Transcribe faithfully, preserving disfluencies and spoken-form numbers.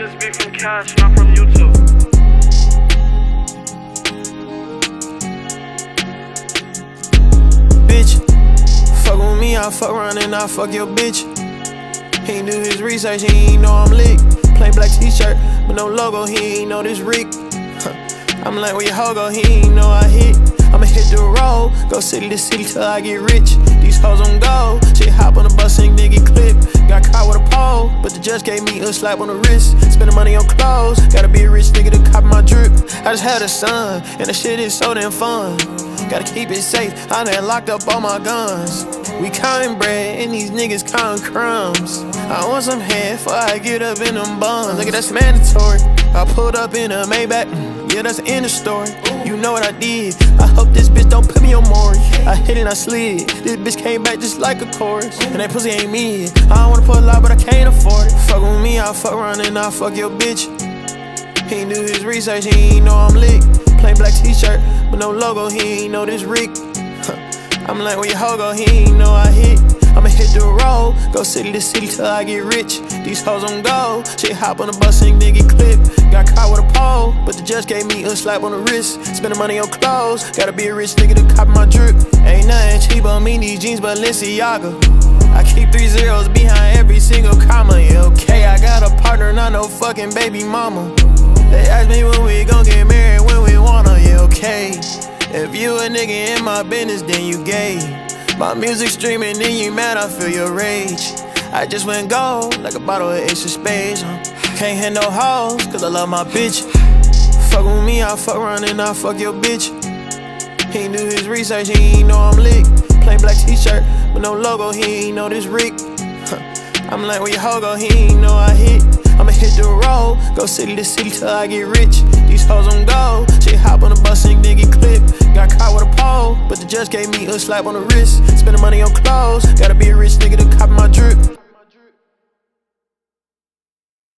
this beat from Cash, not from YouTube. Bitch, fuck with me, I fuck around and I fuck your bitch. He ain't do his research, he ain't know I'm lit. Plain black t-shirt, but no logo, he ain't know this Rick. I'm like, where your hoe go, he ain't know I hit. I'ma hit the road, go city to city till I get rich. These hoes on go, shit hop on the bus and nigga clip. Got caught with a pole, but the judge gave me a slap on the wrist. Spending money on clothes, gotta be a rich nigga to cop my drip. I just had a son, and the shit is so damn fun. Gotta keep it safe, I done locked up all my guns. We counting bread, and these niggas counting crumbs. I want some head before I get up in them buns. Look at that's mandatory. I pulled up in a Maybach, yeah, that's the end of the story. You know what I did, I hope this bitch don't put me on Maury. I hit and I slid, this bitch came back just like a chorus. And that pussy ain't me, I don't wanna put a lot but I can't afford it. Fuck with me, I fuck around and I fuck your bitch. He ain't do his research, he ain't know I'm lit. Plain black t-shirt, but no logo, he ain't know this Rick. I'm like, where your hoe go, he ain't know I hit. I'ma hit the road, go city to city till I get rich. These hoes on go, shit hop on the bus and nigga clip. Got caught with a pole, but the judge gave me a slap on the wrist. Spending money on clothes, gotta be a rich nigga to cop my drip. Ain't nothing cheap on me, these jeans Balenciaga. I keep three zeros behind every single comma, yeah, okay. I got a partner, not no fucking baby mama. They ask me when we gon' get married, when we wanna, yeah, okay. If you a nigga in my business, then you gay. My music streaming, then you mad, I feel your rage. I just went gold, like a bottle of Ace of Spades, huh? Can't hit no hoes, cause I love my bitch. Fuck with me, I fuck around and I fuck your bitch. He ain't do his research, he ain't know I'm lit. Plain black t-shirt, but no logo, he ain't know this Rick. I'm like, where your hoe go, he ain't know I hit. I'ma hit the road, go city to city till I get rich. These hoes on go, shit hop on the bus and nigga clip. Got caught with a pole, but the judge gave me a slap on the wrist. Spending money on clothes,